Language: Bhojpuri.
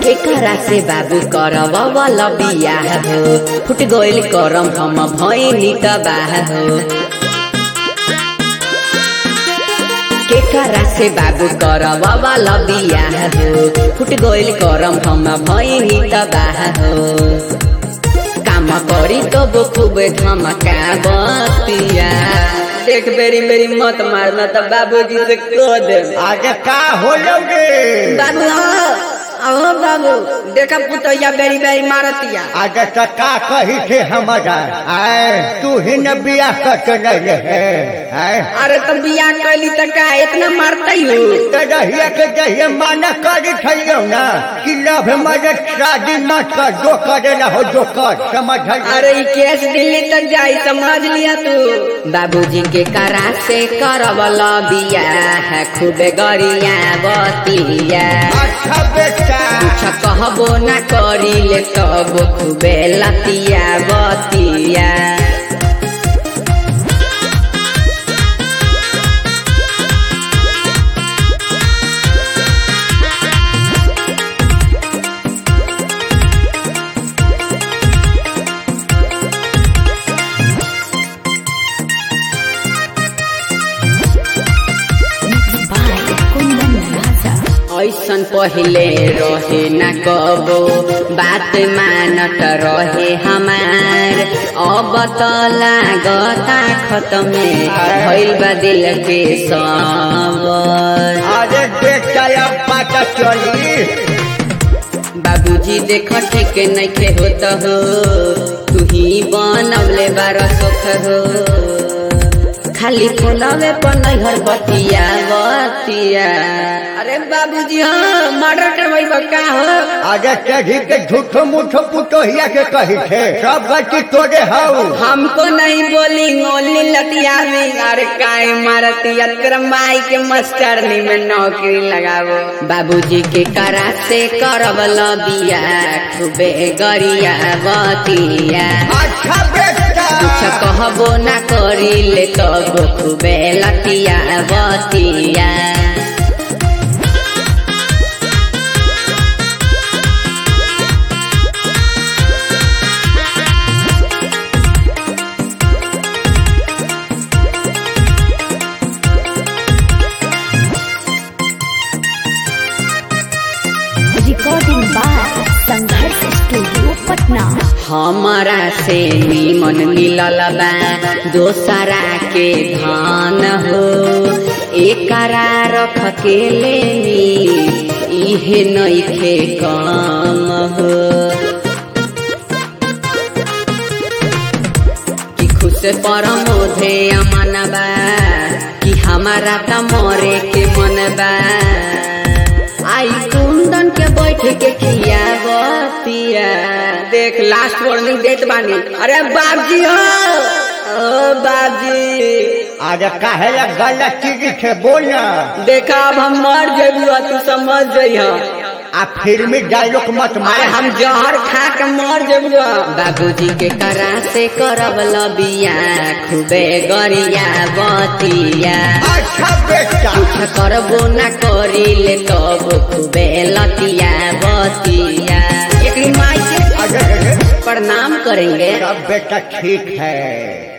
केकरा से बाबू करवा वाला बियाह हो, फुट गइल करम हम भइनी तबाह हो। केकरा से बाबू करवा वाला बियाह हो, फुट गइल करम हम भइनी तबाह हो। काम करी तो खूब धमका बतिया, देख बेरी बेरी मत मारना तो बाबूजी से कह दे। आगे का हो लोगे बाबू अहो बाबू देखा पुतैया बेरी बेरी मारतिया। आगे तो का कही थे हमारा आए तू ही न बिया कर रहे है। अरे तो बिया कैली तो का इतना मारता ही हो। तो रहिए के जहिए माना करी थइयो ना कि लव मरे शादी मत कर, जो करे ना हो जो कर, समझ। अरे केस दिल्ली तक जाई समझ लिया तू। बाबूजी के करा से करवला बिया है, खूबे गरिया बतिया। अच्छा बेटा कुछ कहबो ना करी ले तब खूबे लतिया बतिया। ऐसन पहले रहे न कबो बात मानत रहे हमार, अब तो लागता खत्म भइल बा दिल के सबर। अरे बेटा अब पता चली बाबूजी देख ठीक नइखे होत हो, तू ही बनवले बार सुख हो। खाली फोनवे पर नैहर बतिया बतिया। अरे बाबूजी हाँ मर्डर करवाई का हो। आगे चढ़ी के झूठो मूठो पुतोहिया के कही थे, सब गलती तोड़े हो। हमको नहीं बोली गोली लतिया में। अरे काहे मारतिया तेरा माई के मास्टरनी में नौकरी लगावो। बाबूजी के करा से करवल बिया, खूबे गरिया बतिया। अच्छा बेटा कुछ कहबो ना करी ले तब खूबे लतिया बतिया। Recording by Sangharsh studio Patna. हमारा से नीमन मिलल बा दोसरा के धान हो, एकरा रख के लेनी इहे नइखे काम हो। कि खुश परमोधे अमन बा कि हमारा त मरे के मन बा। आई कुंदन के बैठ के खिया बतिया। देख लास्ट वार्निंग देत बानी। अरे बाबजी हो ओ बाबजी आगे काहे ला गलत चीज थे बोलना। देखा अब हम मर जेबू तू समझ जइहा। आ फिल्मी डायलॉग मत अरे मारे, हम जहर खा के मर जेबू। बाबूजी के करा से करवल बिया, खूबे गरिया बतिया। अच्छा बेटा कुछ करबो ना करी ले तब खूबे लतिया बतिया। एक माई के प्रणाम करेंगे। सब बेटा ठीक है।